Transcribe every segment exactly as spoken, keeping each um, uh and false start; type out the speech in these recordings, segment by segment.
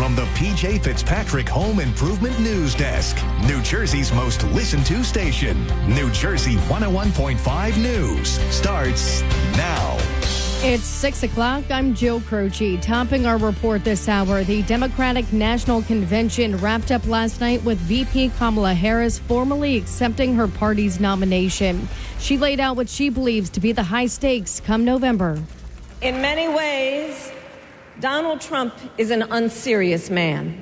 from the P J Fitzpatrick Home Improvement News Desk, New Jersey's most listened to station. New Jersey one oh one point five News starts now. It's six o'clock. I'm Jill Croce. Topping our report this hour, the Democratic National Convention wrapped up last night with V P Kamala Harris formally accepting her party's nomination. She laid out what she believes to be the high stakes come November. In many ways, Donald Trump is an unserious man.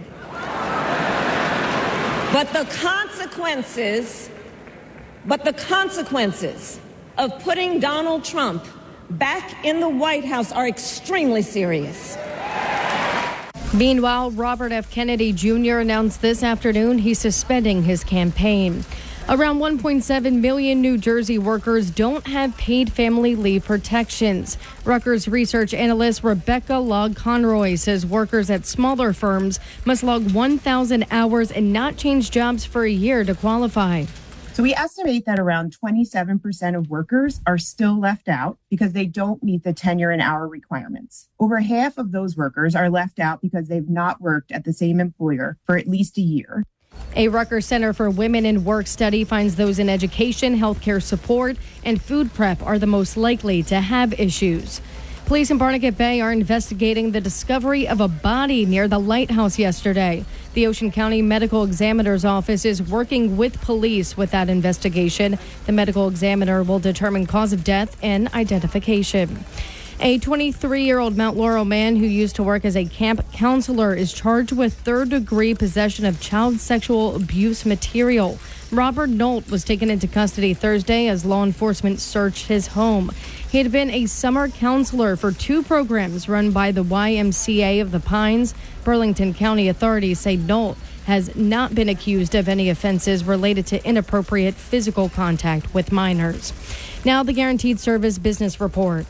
But the consequences, but the consequences of putting Donald Trump back in the White House are extremely serious. Meanwhile, Robert F. Kennedy Junior announced this afternoon he's suspending his campaign. Around one point seven million New Jersey workers don't have paid family leave protections. Rutgers research analyst Rebecca Log-Conroy says workers at smaller firms must log one thousand hours and not change jobs for a year to qualify. So we estimate that around twenty-seven percent of workers are still left out because they don't meet the tenure and hour requirements. Over half of those workers are left out because they've not worked at the same employer for at least a year. A Rutgers Center for Women in Work study finds those in education, healthcare support, and food prep are the most likely to have issues. Police in Barnegat Bay are investigating the discovery of a body near the lighthouse yesterday. The Ocean County Medical Examiner's Office is working with police with that investigation. The medical examiner will determine cause of death and identification. A twenty-three-year-old Mount Laurel man who used to work as a camp counselor is charged with third-degree possession of child sexual abuse material. Robert Nolt was taken into custody Thursday as law enforcement searched his home. He had been a summer counselor for two programs run by the Y M C A of the Pines. Burlington County authorities say Nolt has not been accused of any offenses related to inappropriate physical contact with minors. Now the Guaranteed Service Business Report.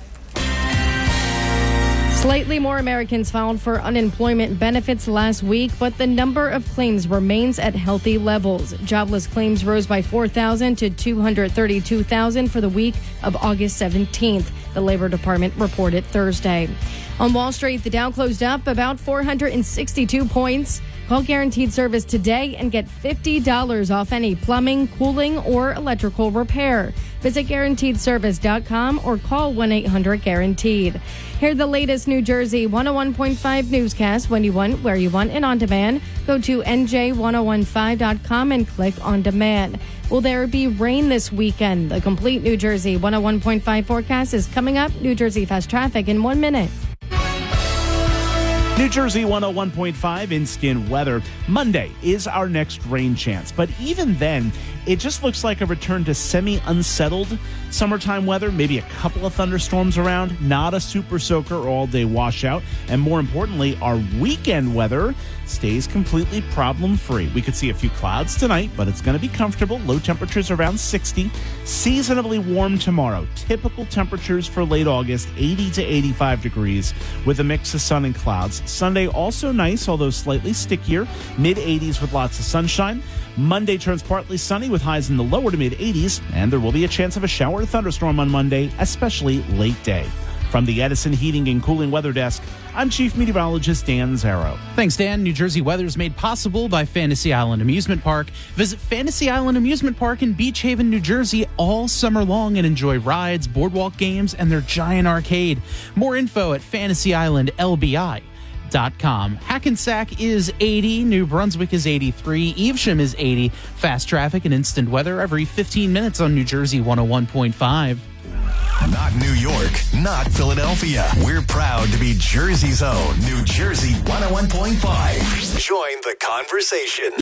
Slightly more Americans filed for unemployment benefits last week, but the number of claims remains at healthy levels. Jobless claims rose by four thousand to two hundred thirty-two thousand for the week of August seventeenth, the Labor Department reported Thursday. On Wall Street, the Dow closed up about four hundred sixty-two points. Call Guaranteed Service today and get fifty dollars off any plumbing, cooling, or electrical repair. Visit guaranteed service dot com or call one eight hundred guaranteed. Hear the latest New Jersey one oh one point five newscast when you want, where you want, and on demand. Go to N J ten fifteen dot com and click on demand. Will there be rain this weekend? The complete New Jersey one oh one point five forecast is coming up. New Jersey Fast Traffic in one minute. New Jersey one oh one point five in-skin weather. Monday is our next rain chance, but even then, it just looks like a return to semi-unsettled summertime weather, maybe a couple of thunderstorms around, not a super soaker or all-day washout, and more importantly, our weekend weather stays completely problem-free. We could see a few clouds tonight, but it's going to be comfortable. Low temperatures around sixty. Seasonably warm tomorrow. Typical temperatures for late August, eighty to eighty-five degrees with a mix of sun and clouds. Sunday also nice, although slightly stickier, mid eighties with lots of sunshine. Monday turns partly sunny with highs in the lower to mid eighties, and there will be a chance of a shower or thunderstorm on Monday, especially late day. From the Edison Heating and Cooling Weather Desk, I'm Chief Meteorologist Dan Zarrow. Thanks, Dan. New Jersey weather is made possible by Fantasy Island Amusement Park. Visit Fantasy Island Amusement Park in Beach Haven, New Jersey all summer long and enjoy rides, boardwalk games, and their giant arcade. More info at fantasy island L B I dot com. Hackensack is eighty, New Brunswick is eighty-three, Evesham is eighty. Fast traffic and instant weather every fifteen minutes on New Jersey one oh one point five. Not New York, not Philadelphia. We're proud to be Jersey's own New Jersey one oh one point five. Join the conversation.